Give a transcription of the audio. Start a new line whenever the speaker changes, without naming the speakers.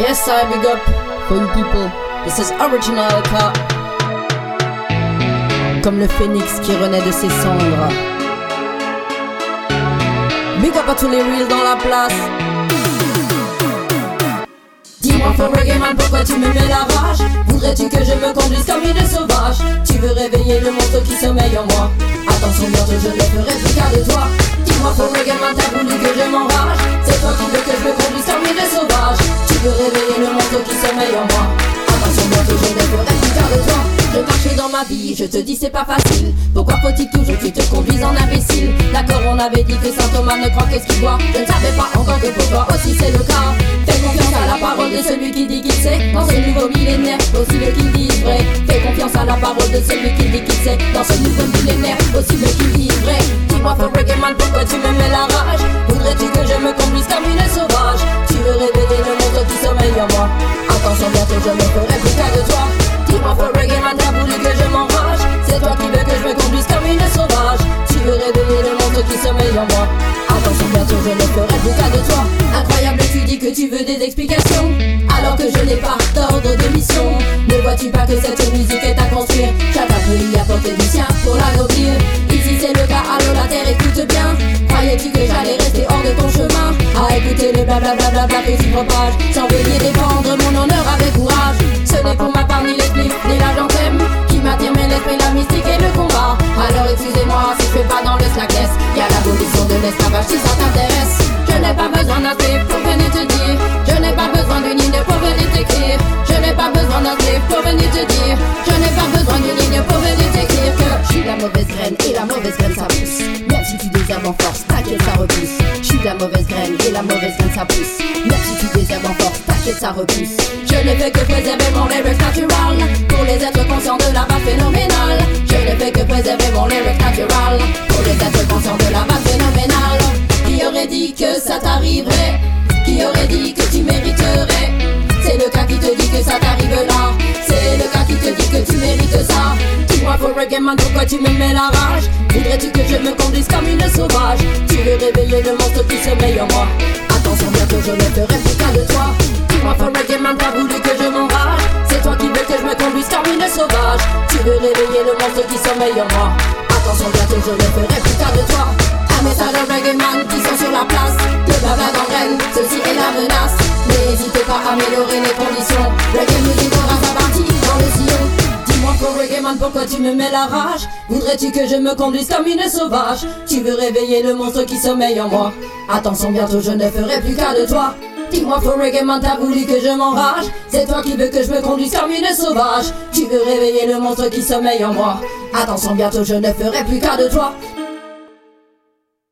Yes, I big up for you people. This is original car. Comme le phénix qui renaît de ses cendres. Big up à tous les reels dans la place. Dis-moi for reggae man, pourquoi tu me mets la rage? Voudrais-tu que je me conduise comme une sauvage? Tu veux réveiller le monstre qui sommeille en moi. Attention, bientôt je ne ferai plus qu'à de toi. Dis-moi for reggae man, t'as voulu que je m'enrage. C'est toi qui veux que je me conduise comme une sauvage. Tu veux réveiller le monstre qui sommeille en moi. Attention, bientôt je ne ferai plus qu'à de toi. Je marchais dans ma vie, je te dis c'est pas facile. Pourquoi faut-il toujours que tu te conduises en imbécile? D'accord, on avait dit que Saint Thomas ne croit qu'est-ce qu'il voit. Je ne savais pas encore que pour toi aussi c'est le cas. Fais confiance à la parole de celui qui dit qu'il sait. Dans ce nouveau millénaire, aussi le qu'il dit vrai. Fais confiance à la parole de celui qui dit qu'il sait. Dans ce nouveau millénaire, aussi le qu'il dit vrai. Dis-moi for reggae man, pourquoi tu me mets la rage? Voudrais-tu que je me conduise comme une sauvage? Tu veux réveiller le monstre qui sommeille en moi. Attention, bientôt je ne ferai plus qu'à de toi. Dis-moi for reggae man, t'as voulu que je m'enrage. C'est toi qui veux que je me conduise comme une sauvage. Tu veux réveiller le monstre qui sommeille en moi. Attention, bientôt je ne ferai plus qu'à de toi. Incroyable, tu dis que tu veux des explications alors que je n'ai pas d'ordre de mission. Ne vois-tu pas que cette musique est à construire? Chacun peut y apporter du sien pour l'anoblir. Ici c'est le cas, allô la terre écoute bien. Croyais-tu que j'allais rester hors de ton chemin à écouter le blablabla que tu propages, sans venir défendre mon honneur avec courage? Ce n'est pour ma part ni les spliffs ni la gentème qui m'attire mais l'esprit, la mystique et le combat. Alors excusez-moi si je fais pas dans le slackness. Y'a l'abolition de l'esclavage si ça t'intéresse. Je n'ai pas besoin d'un slave pour venir te dire. Je n'ai pas besoin d'une ligne pour venir t'écrire. Je n'ai pas besoin d'un slave pour venir te dire. Je n'ai pas besoin d'une ligne pour venir t'écrire que je suis la mauvaise graine et la mauvaise graine ça pousse. Même si tu désherbes en force, t'inquiète ça repousse. Je suis la mauvaise graine et la mauvaise graine ça pousse. Même si tu désherbes en force, t'inquiète ça repousse. Je ne fais que préserver mon lyric natural pour les êtres conscients de la base phénoménale. Je ne fais que préserver mon lyric natural pour les êtres conscients de la base phénoménale. Qui aurait dit que ça t'arriverait? Qui aurait dit que tu mériterais? C'est le cas qui te dit que ça t'arrive là. C'est le cas qui te dit que tu mérites ça. Dis-moi for reggae man, pourquoi tu me mets la rage? Voudrais-tu que je me conduise comme une sauvage? Tu veux réveiller le monstre qui sommeille en moi. Attention, bientôt je ne ferai plus qu'à de toi. Dis-moi for reggae man, t'as voulu que je m'enrage. C'est toi qui veux que je me conduise comme une sauvage. Tu veux réveiller le monstre qui sommeille en moi. Attention, bientôt je ne ferai plus qu'à de toi. Un message de reggae man qui sont sur la place. Le blabla gangrène, ceci est la menace. N'hésitez pas à améliorer les conditions. Reggae music aura sa partie dans le sillon. Dis-moi for reggae man, pourquoi tu me mets la rage? Voudrais-tu que je me conduise comme une sauvage? Tu veux réveiller le monstre qui sommeille en moi. Attention, bientôt je ne ferai plus qu'à de toi. Dis-moi for reggae man, t'as voulu que je m'enrage. C'est toi qui veux que je me conduise comme une sauvage. Tu veux réveiller le monstre qui sommeille en moi. Attention, bientôt je ne ferai plus qu'à de toi.